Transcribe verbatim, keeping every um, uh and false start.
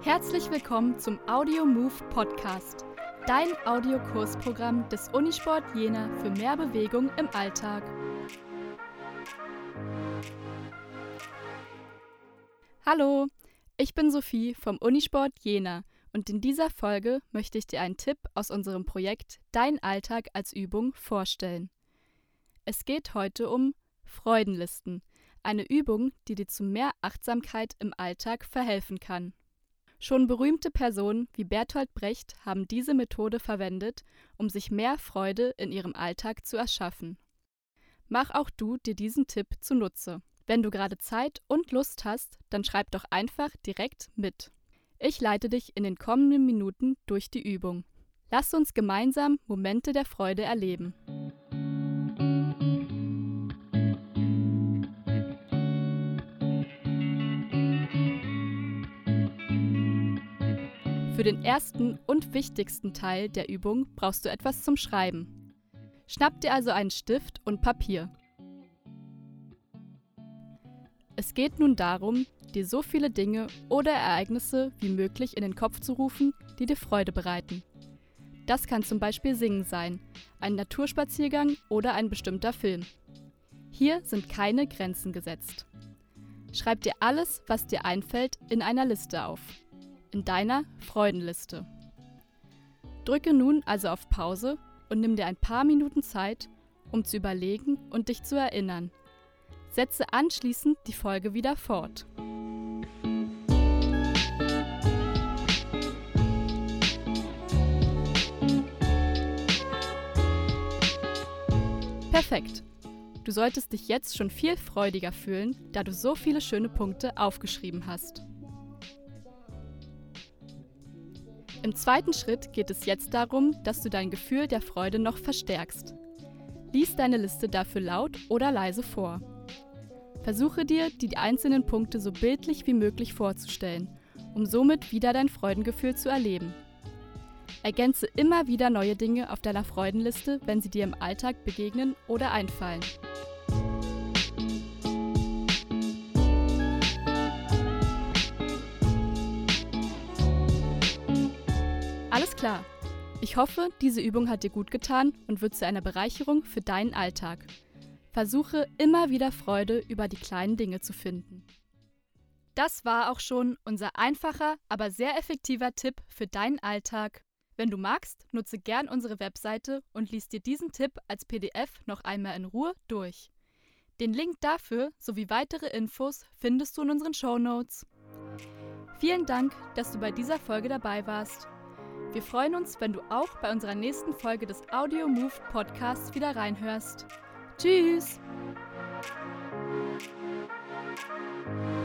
Herzlich willkommen zum Audio Move Podcast, dein Audiokursprogramm des Unisport Jena für mehr Bewegung im Alltag. Hallo, ich bin Sophie vom Unisport Jena und in dieser Folge möchte ich dir einen Tipp aus unserem Projekt Dein Alltag als Übung vorstellen. Es geht heute um Freudenlisten, eine Übung, die dir zu mehr Achtsamkeit im Alltag verhelfen kann. Schon berühmte Personen wie Bertolt Brecht haben diese Methode verwendet, um sich mehr Freude in ihrem Alltag zu erschaffen. Mach auch du dir diesen Tipp zunutze. Wenn du gerade Zeit und Lust hast, dann schreib doch einfach direkt mit. Ich leite dich in den kommenden Minuten durch die Übung. Lass uns gemeinsam Momente der Freude erleben. Für den ersten und wichtigsten Teil der Übung brauchst du etwas zum Schreiben. Schnapp dir also einen Stift und Papier. Es geht nun darum, dir so viele Dinge oder Ereignisse wie möglich in den Kopf zu rufen, die dir Freude bereiten. Das kann zum Beispiel Singen sein, ein Naturspaziergang oder ein bestimmter Film. Hier sind keine Grenzen gesetzt. Schreib dir alles, was dir einfällt, in einer Liste auf. In deiner Freudenliste. Drücke nun also auf Pause und nimm dir ein paar Minuten Zeit, um zu überlegen und dich zu erinnern. Setze anschließend die Folge wieder fort. Perfekt! Du solltest dich jetzt schon viel freudiger fühlen, da du so viele schöne Punkte aufgeschrieben hast. Im zweiten Schritt geht es jetzt darum, dass du dein Gefühl der Freude noch verstärkst. Lies deine Liste dafür laut oder leise vor. Versuche dir, die einzelnen Punkte so bildlich wie möglich vorzustellen, um somit wieder dein Freudengefühl zu erleben. Ergänze immer wieder neue Dinge auf deiner Freudenliste, wenn sie dir im Alltag begegnen oder einfallen. Alles klar. Ich hoffe, diese Übung hat dir gut getan und wird zu einer Bereicherung für deinen Alltag. Versuche immer wieder Freude über die kleinen Dinge zu finden. Das war auch schon unser einfacher, aber sehr effektiver Tipp für deinen Alltag. Wenn du magst, nutze gern unsere Webseite und lies dir diesen Tipp als P D F noch einmal in Ruhe durch. Den Link dafür sowie weitere Infos findest du in unseren Shownotes. Vielen Dank, dass du bei dieser Folge dabei warst. Wir freuen uns, wenn du auch bei unserer nächsten Folge des Audio Move Podcasts wieder reinhörst. Tschüss!